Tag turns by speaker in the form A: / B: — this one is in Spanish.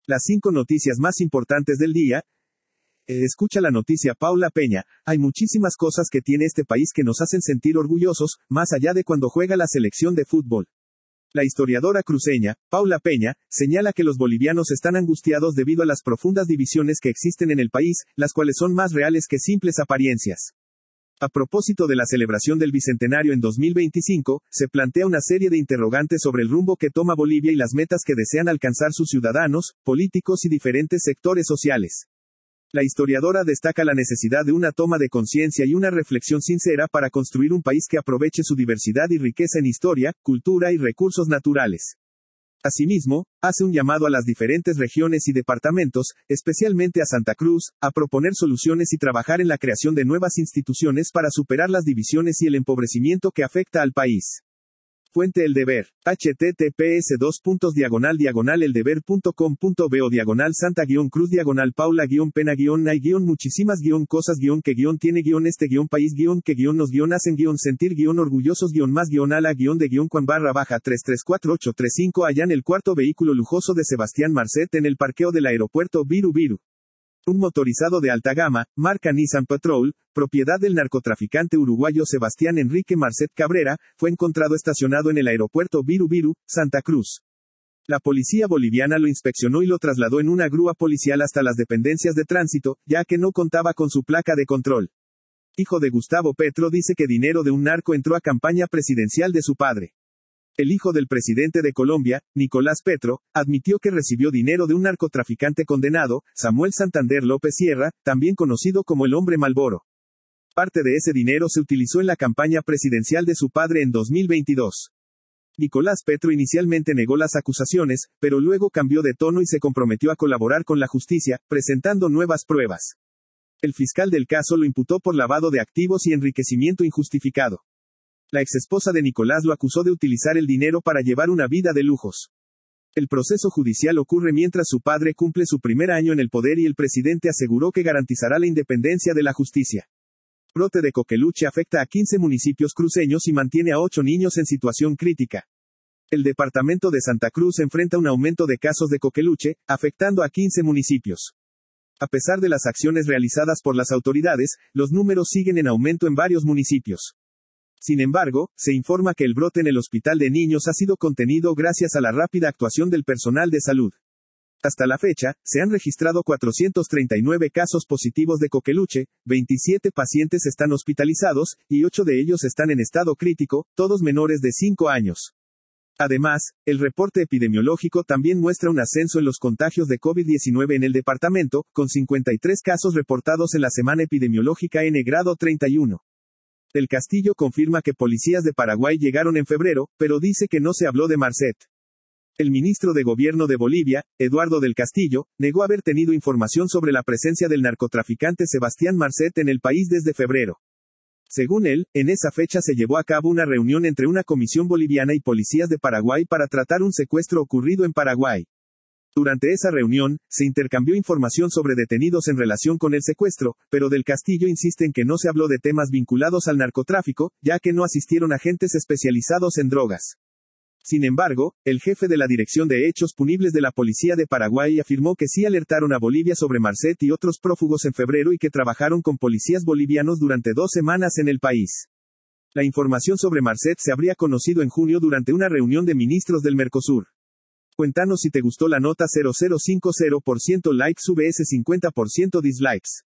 A: Las 5 noticias más importantes del día. Escucha la noticia Paula Peña. Hay muchísimas cosas que tiene este país que nos hacen sentir orgullosos, más allá de cuando juega la selección de fútbol. La historiadora cruceña, Paula Peña, señala que los bolivianos están angustiados debido a las profundas divisiones que existen en el país, las cuales son más reales que simples apariencias. A propósito de la celebración del Bicentenario en 2025, se plantea una serie de interrogantes sobre el rumbo que toma Bolivia y las metas que desean alcanzar sus ciudadanos, políticos y diferentes sectores sociales. La historiadora destaca la necesidad de una toma de conciencia y una reflexión sincera para construir un país que aproveche su diversidad y riqueza en historia, cultura y recursos naturales. Asimismo, hace un llamado a las diferentes regiones y departamentos, especialmente a Santa Cruz, a proponer soluciones y trabajar en la creación de nuevas instituciones para superar las divisiones y el empobrecimiento que afecta al país. Fuente El Deber. https://eldeber.com.bo Santa-Pena-Hay-muchísimas-cosas-que-más-de-334-85 hallan el cuarto vehículo lujoso de Sebastián Marcet en el parqueo del aeropuerto Viru Viru. Un motorizado de alta gama, marca Nissan Patrol, propiedad del narcotraficante uruguayo Sebastián Enrique Marcet Cabrera, fue encontrado estacionado en el aeropuerto Viru Viru, Santa Cruz. La policía boliviana lo inspeccionó y lo trasladó en una grúa policial hasta las dependencias de tránsito, ya que no contaba con su placa de control. Hijo de Gustavo Petro dice que dinero de un narco entró a campaña presidencial de su padre. El hijo del presidente de Colombia, Nicolás Petro, admitió que recibió dinero de un narcotraficante condenado, Samuel Santander López Sierra, también conocido como el Hombre Malboro. Parte de ese dinero se utilizó en la campaña presidencial de su padre en 2022. Nicolás Petro inicialmente negó las acusaciones, pero luego cambió de tono y se comprometió a colaborar con la justicia, presentando nuevas pruebas. El fiscal del caso lo imputó por lavado de activos y enriquecimiento injustificado. La exesposa de Nicolás lo acusó de utilizar el dinero para llevar una vida de lujos. El proceso judicial ocurre mientras su padre cumple su primer año en el poder y el presidente aseguró que garantizará la independencia de la justicia. Brote de coqueluche afecta a 15 municipios cruceños y mantiene a 8 niños en situación crítica. El departamento de Santa Cruz enfrenta un aumento de casos de coqueluche, afectando a 15 municipios. A pesar de las acciones realizadas por las autoridades, los números siguen en aumento en varios municipios. Sin embargo, se informa que el brote en el hospital de niños ha sido contenido gracias a la rápida actuación del personal de salud. Hasta la fecha, se han registrado 439 casos positivos de coqueluche, 27 pacientes están hospitalizados, y 8 de ellos están en estado crítico, todos menores de 5 años. Además, el reporte epidemiológico también muestra un ascenso en los contagios de COVID-19 en el departamento, con 53 casos reportados en la semana epidemiológica N grado 31. Del Castillo confirma que policías de Paraguay llegaron en febrero, pero dice que no se habló de Marcet. El ministro de Gobierno de Bolivia, Eduardo del Castillo, negó haber tenido información sobre la presencia del narcotraficante Sebastián Marcet en el país desde febrero. Según él, en esa fecha se llevó a cabo una reunión entre una comisión boliviana y policías de Paraguay para tratar un secuestro ocurrido en Paraguay. Durante esa reunión, se intercambió información sobre detenidos en relación con el secuestro, pero del Castillo insiste en que no se habló de temas vinculados al narcotráfico, ya que no asistieron agentes especializados en drogas. Sin embargo, el jefe de la Dirección de Hechos Punibles de la Policía de Paraguay afirmó que sí alertaron a Bolivia sobre Marcet y otros prófugos en febrero y que trabajaron con policías bolivianos durante 2 semanas en el país. La información sobre Marcet se habría conocido en junio durante una reunión de ministros del Mercosur. Cuéntanos si te gustó la nota. 0050% likes vs 50% dislikes.